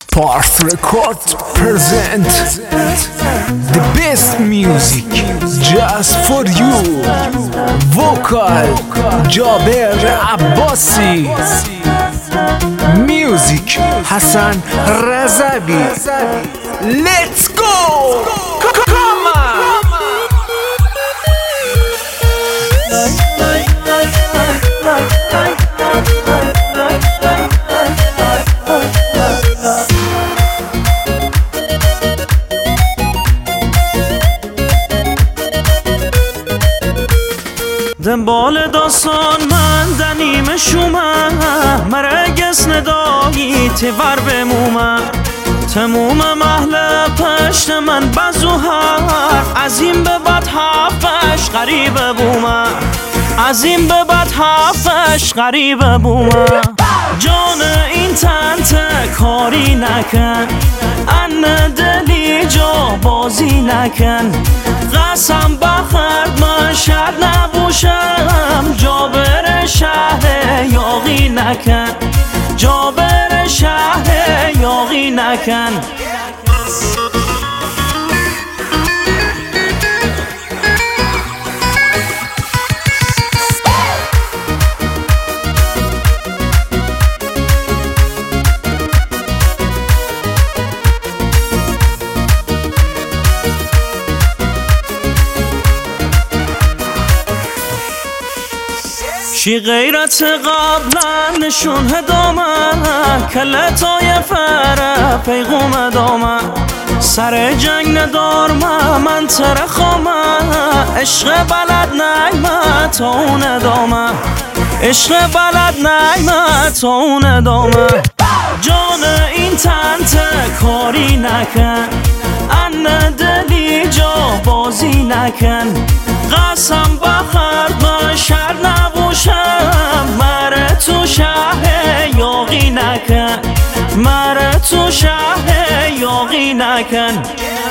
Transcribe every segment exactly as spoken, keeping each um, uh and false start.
Pars Record present the best music just for you. Vocal Jaber Abbasi, music Hassan Razabi. Let's go! Come on! دنبال داستان من دنیم شومه مرگس ندایی تیور بمومه تموم محل پشت من بزوهر از این به بعد حفش غریبه بومه از این به بعد حفش غریبه بومه جان این تنت کاری نکن ان دلی جا بازی نکن قسم بخرد من شر نبوشم جابر شهر یاغی نکن جابر شهر یاغی نکن شی غیرت قبلا نشون هدامه کلتای فره پیغوم دامه سر جنگ ندارمه من ترخامه عشق بلد نیمه تا اون دامه عشق بلد نیمه تا اون دامه جان این تنت کاری نکن ان دلی جا بازی نکن قسم بخرد من شر نبوشم مره تو شهر یاغی نکن مره تو شهر یاغی نکن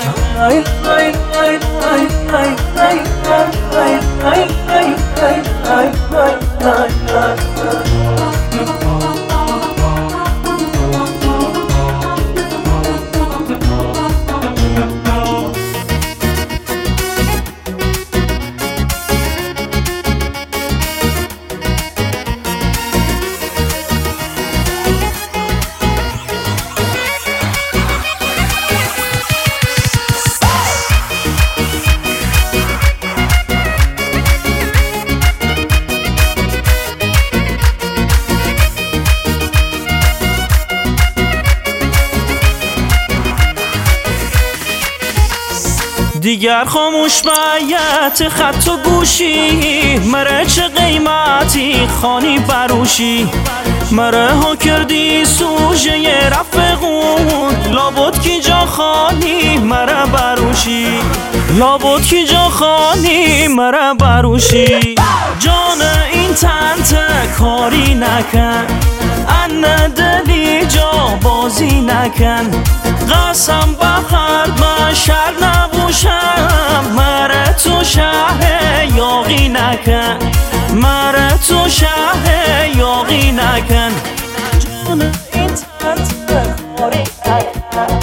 دیگر خاموش بیت خط و گوشی مره چه قیمتی خانی بروشی مره ها کردی سوژه ی رفقون لابد کی جا خانی مره بروشی لابد کی جا خانی مره بروشی جان این تنت کاری نکن ان دلی جا بازی نکن قسم بخرد من شر نبوشم مره تو شهر یاغی نکن مره تو شهر یاغی نکن جان این تنت کاری نکن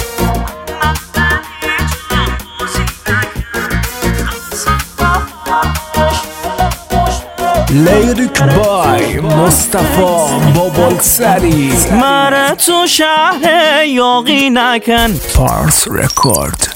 Lyric by Mustafa Bobolsari. مره تو شهر یاغی نکن. Pars Record.